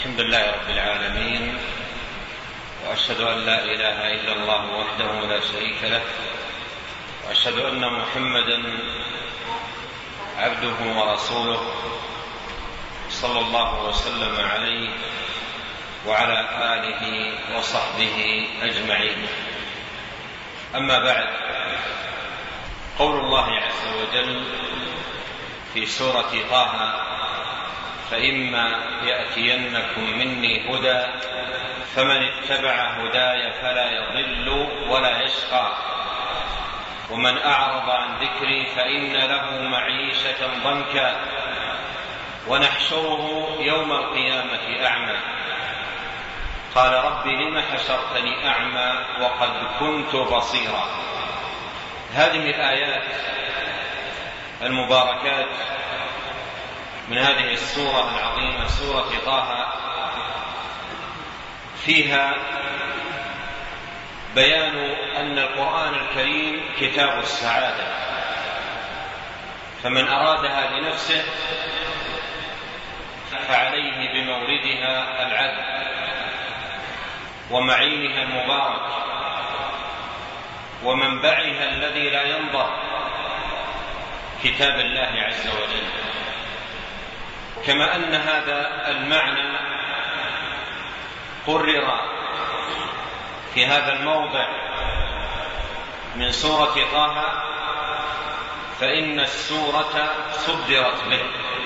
الحمد لله رب العالمين، وأشهد أن لا إله إلا الله وحده لا شريك له، وأشهد أن محمدا عبده ورسوله صلى الله وسلم عليه وعلى آله وصحبه أجمعين. أما بعد، قول الله عز وجل في سورة طه: فإما يأتينكم مني هدى فمن اتبع هداي فلا يضل ولا يشقى ومن أعرض عن ذكري فإن له معيشة ضنكا ونحشره يوم القيامة أعمى قال رب لم حشرتني أعمى وقد كنت بصيرا. هذه الآيات المباركات من هذه السورة العظيمة سورة طه فيها بيان أن القرآن الكريم كتاب السعادة، فمن أرادها لنفسه فعليه بموردها العذب ومعينها المبارك ومنبعها الذي لا ينضب كتاب الله عز وجل. كما أن هذا المعنى قرر في هذا الموضع من سورة طه، فإن السورة صدرت به،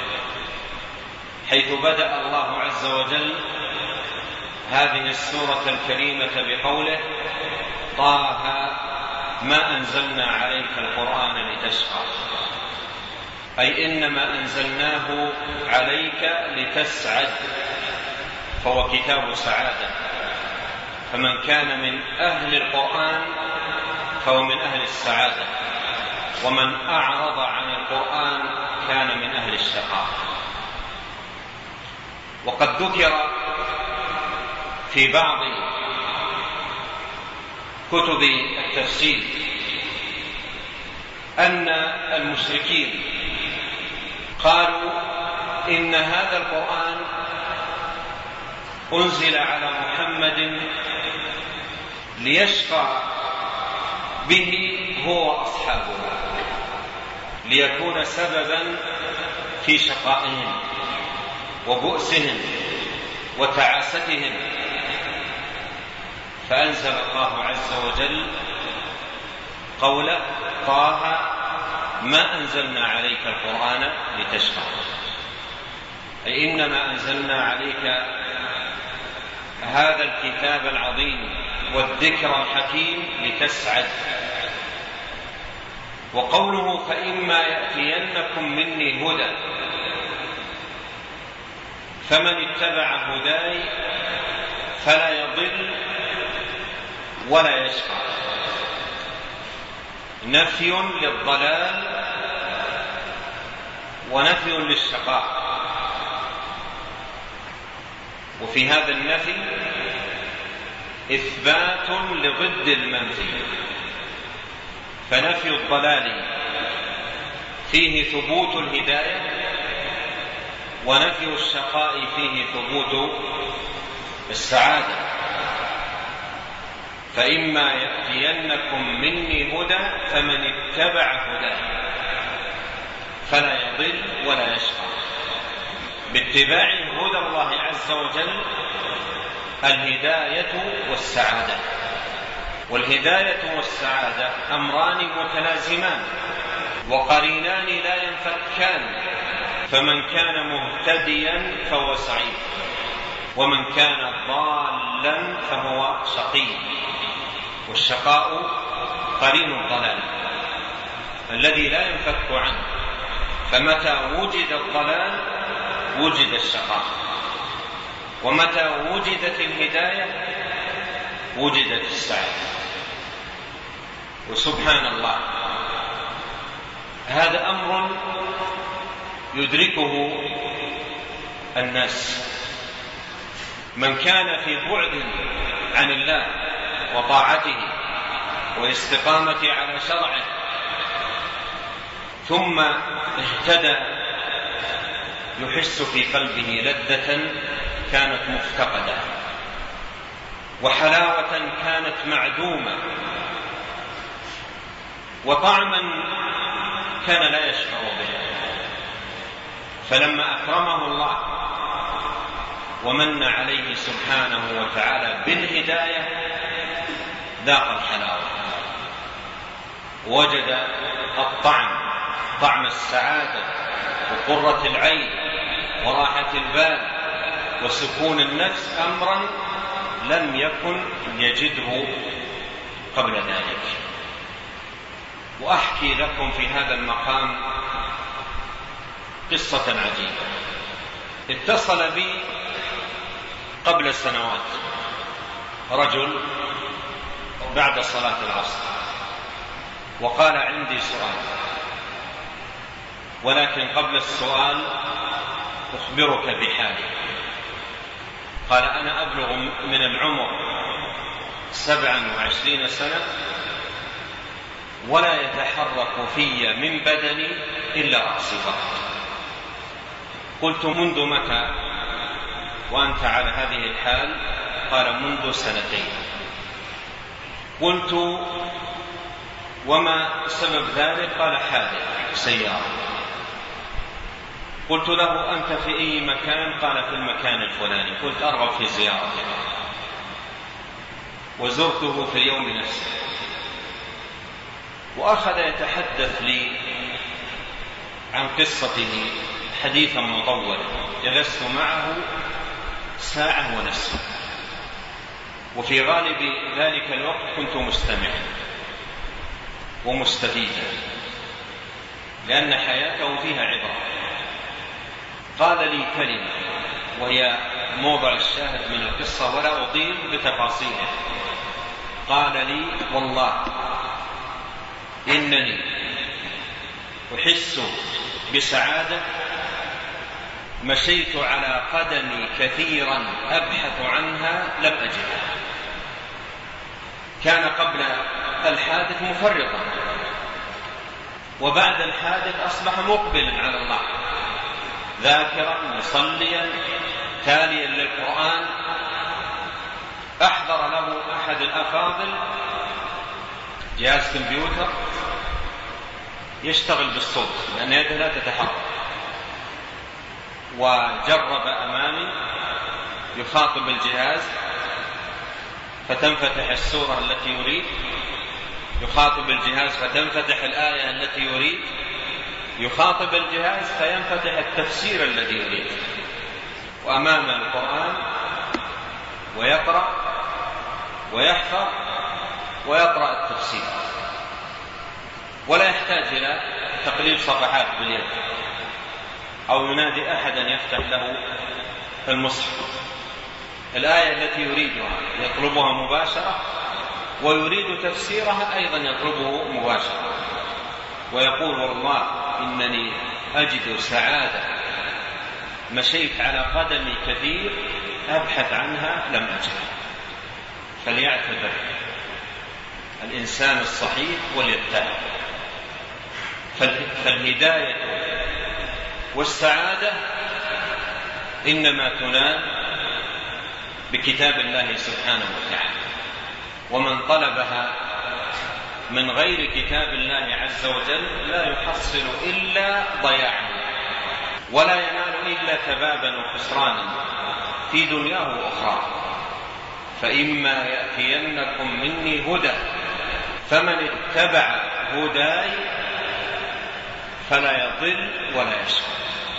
حيث بدأ الله عز وجل هذه السورة الكريمة بقوله: طه ما أنزلنا عليك القرآن لتشقى، أي إنما أنزلناه عليك لتسعد، فهو كتاب سعادة، فمن كان من أهل القرآن فهو من أهل السعادة، ومن أعرض عن القرآن كان من أهل الشقاء. وقد ذكر في بعض كتب التفسير أن المشركين قالوا إن هذا القرآن أنزل على محمد ليشقى به هو وأصحابه، ليكون سببا في شقائهم وبؤسهم وتعاستهم، فأنزل الله عز وجل قوله: طه ما أنزلنا عليك القرآن لتشقى، أي إنما أنزلنا عليك هذا الكتاب العظيم والذكر الحكيم لتسعد. وقوله: فإما يأتينكم مني هدى فمن اتبع هداي فلا يضل ولا يشقى، نفي للضلال ونفي للشقاء. وفي هذا النفي إثبات لضد المنفي، فنفي الضلال فيه ثبوت الهداية، ونفي الشقاء فيه ثبوت السعادة. فإما يأتينكم مني هدى فمن اتبع هداي فلا يضل ولا يشقى. باتباع هدى الله عز وجل الهداية والسعادة، والهداية والسعادة أمران متلازمان وقرينان لا ينفكان، فمن كان مهتديا فهو سعيد، ومن كان ضالا فهو شقي، والشقاء قرين الضلال الذي لا ينفك عنه، فمتى وجد الضلال وجد الشقاء، ومتى وجدت الهداية وجدت السعادة. وسبحان الله، هذا أمر يدركه الناس. من كان في بعد عن الله وطاعته والاستقامة على شرعه ثم اهتدى يحس في قلبه لذة كانت مفتقدة، وحلاوة كانت معدومة، وطعما كان لا يشعر به. فلما أكرمه الله ومن عليه سبحانه وتعالى بالهداية ذاق الحلاوة، وجد طعم السعادة وقرة العين وراحة البال وسكون النفس، أمرا لم يكن يجده قبل ذلك. وأحكي لكم في هذا المقام قصة عجيبة. اتصل بي قبل سنوات رجل بعد صلاة العصر وقال: عندي سؤال، ولكن قبل السؤال أخبرك بحالي. قال: أنا أبلغ من العمر 27 سنة ولا يتحرك في من بدني إلا رأسي فقط. قلت: منذ متى وأنت على هذه الحال؟ قال: منذ 2 سنين. قلت: وما سبب ذلك؟ قال: حادث سيارة. قلت له: أنت في أي مكان؟ قال: في المكان الفلاني. قلت: أرغب في زيارته. وزرته في اليوم نفسه، وأخذ يتحدث لي عن قصته حديثا مطولا جلست معه 1.5 ساعة، وفي غالب ذلك الوقت كنت مستمعا ومستفيدا، لأن حياته فيها عبرة. قال لي كلمة وهي موضع الشاهد من القصة ولا أطيل بتفاصيلها. قال لي: والله إنني أحس بسعادة مشيت على قدمي كثيرا أبحث عنها لم أجدها. كان قبل الحادث مفرطا، وبعد الحادث أصبح مقبلا على الله، ذاكرا مصليا تاليا للقرآن. أحضر له أحد الأفاضل جهاز كمبيوتر يشتغل بالصوت لأن يده لا تتحرك، وجرب أمامي يخاطب الجهاز فتنفتح السورة التي يريد، يخاطب الجهاز فتنفتح الآية التي يريد، يخاطب الجهاز فينفتح التفسير الذي يريد، وأمام القرآن ويقرأ ويحفظ ويقرأ التفسير، ولا يحتاج إلى تقليب صفحات باليد أو ينادي أحدا يفتح له المصحف. الآية التي يريدها يطلبها مباشرة، ويريد تفسيرها أيضا يطلبه مباشرة، ويقول: والله إنني أجد سعادة مشيت على قدمي كثير أبحث عنها لم أجدها. فليعتبر الإنسان الصحيح وليتبع. فالهداية والسعادة إنما تنال بكتاب الله سبحانه وتعالى، ومن طلبها من غير كتاب الله عز وجل لا يحصل إلا ضياعا، ولا ينال إلا تبابا وخسرانا في دنياه وأخرى. فإما يأتينكم مني هدى فمن اتبع هداي فلا يضل ولا يشقى.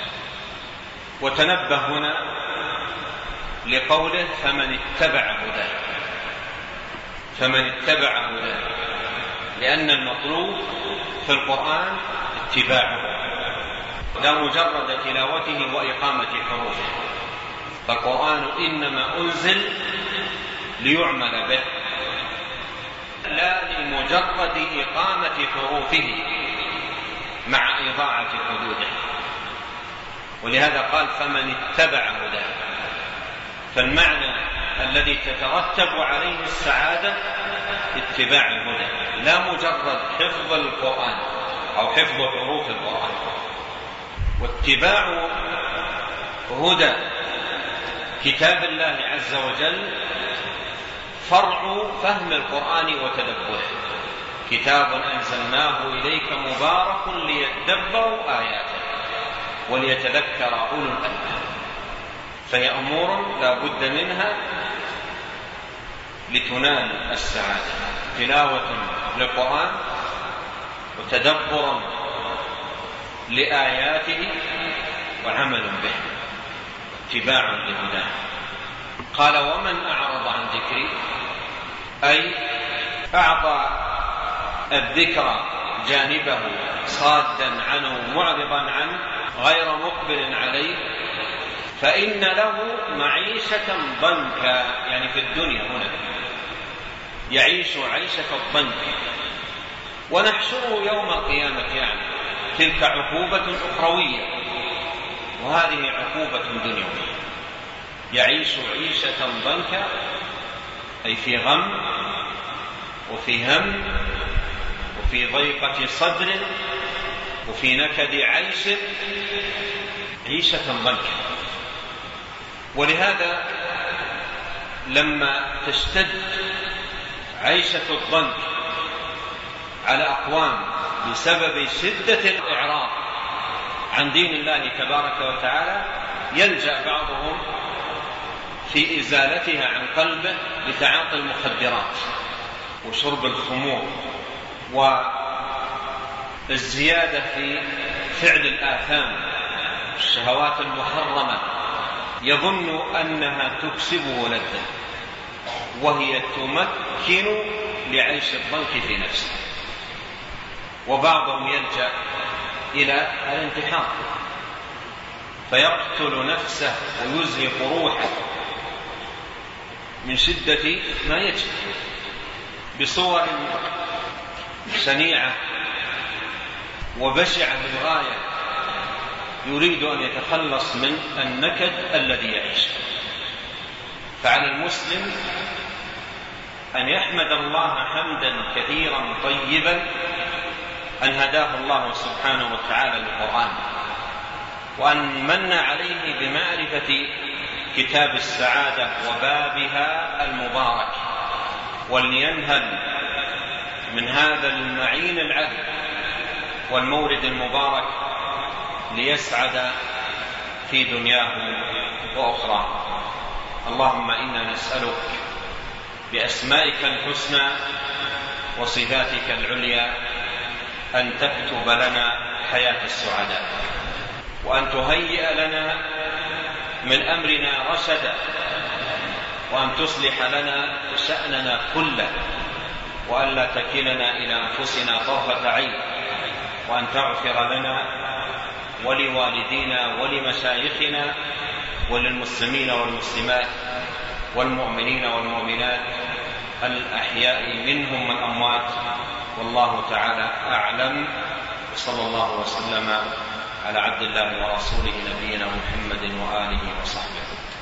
وتنبه هنا لقوله: فمن اتبع هداي، فمن اتبع هداي، لأن المطلوب في القرآن اتباعه لا مجرد تلاوته وإقامة حروفه. فالقرآن إنما أنزل ليعمل به، لا لمجرد إقامة حروفه مع إضاعة حدوده. ولهذا قال: فمن اتبع هداه. فالمعنى الذي تترتب عليه السعادة اتباع الهدى، لا مجرد حفظ القرآن أو حفظ حروف القرآن. واتباع هدى كتاب الله عز وجل فرع فهم القرآن وتدبره، كتاب أنزلناه إليك مبارك ليدبروا آياته وليتذكر أولو الألباب. فهي أمور لا بد منها لتنال السعادة: تلاوة للقرآن، وتدبر لآياته، وعمل به، اتباع لهداه. قال: ومن أعرض عن ذكري، أي أعطى الذكر جانبه صادا عنه معرضا عنه غير مقبل عليه، فإن له معيشة ضنكا، يعني في الدنيا هنا يعيش عيشة الضنك، ونحشره يوم القيامة، يعني تلك عقوبة أخروية وهذه عقوبة دنيوية. يعيش عيشة ضنكا أي في غم وفي هم وفي ضيقة صدر وفي نكد عيش، عيشة ضنكا. ولهذا لما تشتد عيشة الضنك على أقوام بسبب شدة الإعراض عن دين الله تبارك وتعالى، يلجأ بعضهم في إزالتها عن قلبه لتعاطي المخدرات وشرب الخمور والزيادة في فعل الآثام الشهوات المحرمة، يظن أنها تكسبه لذة وهي تمكن لعيش الضنك في نفسه. وبعضهم يلجأ إلى الانتحار فيقتل نفسه ويزهق روحه من شدة ما يجد بصور شنيعة وبشعة للغاية، يريد أن يتخلص من النكد الذي يعيشه. فعلى المسلم أن يحمد الله حمدا كثيرا طيبا أن هداه الله سبحانه وتعالى للقرآن، وأن من عليه بمعرفة كتاب السعادة وبابها المبارك، ولينهل من هذا المعين العذب والمورد المبارك ليسعد في دنياه وأخرى. اللهم إنا نسألك بأسمائك الحسنى وصفاتك العليا أن تكتب لنا حياة السعداء، وأن تهيئ لنا من أمرنا رشدا، وأن تصلح لنا شأننا كله، وأن لا تكلنا إلى أنفسنا طرفة عين، وأن تغفر لنا ولوالدينا ولمشايخنا وللمسلمين والمسلمات والمؤمنين والمؤمنات الأحياء منهم والأموات. والله تعالى أعلم، صلى الله وسلم على عبد الله ورسوله نبينا محمد وآله وصحبه.